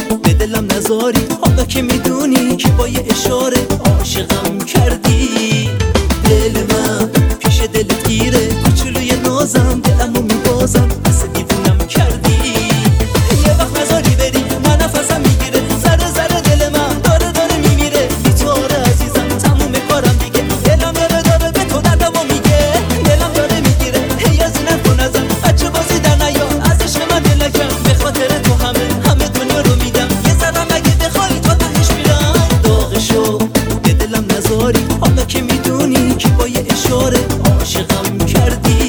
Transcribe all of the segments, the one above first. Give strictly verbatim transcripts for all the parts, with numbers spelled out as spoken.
به دلم نذاری، حالا که میدونی که با یه اشاره عاشقم کردی. دل من پیش دلت گیره، کوچولوی نازم دلمو میبازم، مثل دیوونم کردی. یه وقت نذاری بری من نفسم میگیره، ذره ذره دل من داره داره میمیره. بی تو آره عزیزم تموم کارم دیگه، دلم داره داره به تو دردمو میگه. دلم داره میگیره هی از اینت کن ازم، بچه بازی در نیا از عشق من دل نکن. به خاطر تو همه همه دنیا رو میدم، یه ذرم اگه بخوای تا تهش میرم. داغشو به دلم نذاری، حالا که میدونی که با یه اشاره عاشقم کردی.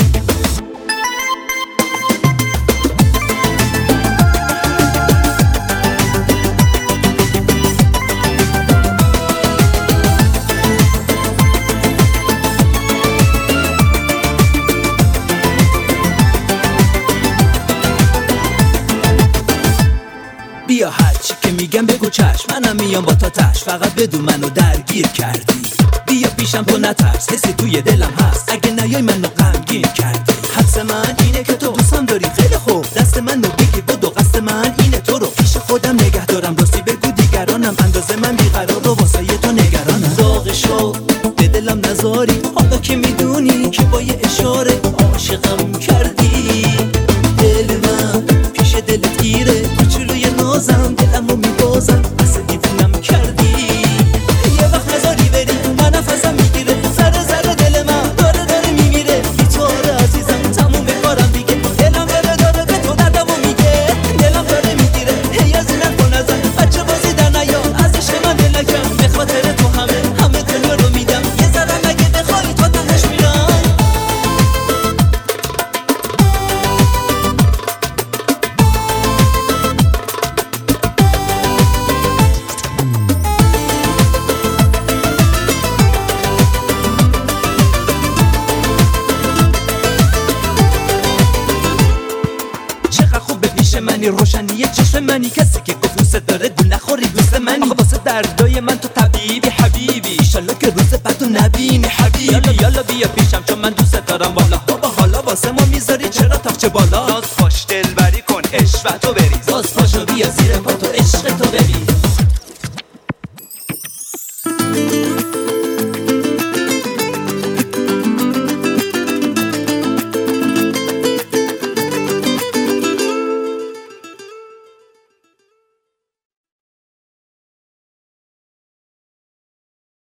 بیا هرچی که میگم بگو چشم، منم میام با تا تش، فقط بدون منو درگیر کردی. بیا پیشم تو نترس، حسی توی دلم هست، اگه نیای منو غمگین کردی. حدس من اینه که تو دوستم داری خیلی خوب، دست منو بگیر بدو، قصد من اینه تو رو پیش خودم نگه دارم. راستی بگو دیگرانم اندازه من بیقرار رو واسه تو نگرانم. داغشو به دلم نذاری، حالا که میدونی که با یه اشاره عاشقم کردی. دل من پیش دلت گیره، کوچولوی نازم دلمو میبازم، مثل دیوونم کردی. یه وقت نذاری بری من نفسم میگیره، ذره ذره دل من داره داره میمیره. بی تو آره عزیزم تموم کارم دیگه، دلم داره داره به تو دردمو میگه. دلم داره میگیره هی از اینت کن ازم، بچه بازی در نیا از عشق من دل نکن. به خاطر تو همه همه دنیا رو میدم، یه ذرم اگه بخوای تا تهش میرم. منی روشنی چشم منی، کسی که گفت دوست داره گول نخوری دوست منی. آخه واسه دردای من تو طبیبی حبیبی، ایشالله که روز بعدو نبینی حبیبی. یالا یالا بیا پیشم چون من دوست دارم والا. بابا حالا واسه ما میذاری چرا تاخچه بالا؟ باز پاش دلبری کن عشق تو بریز، باز پاشو بیا زیر پا تو عشق تو ببین.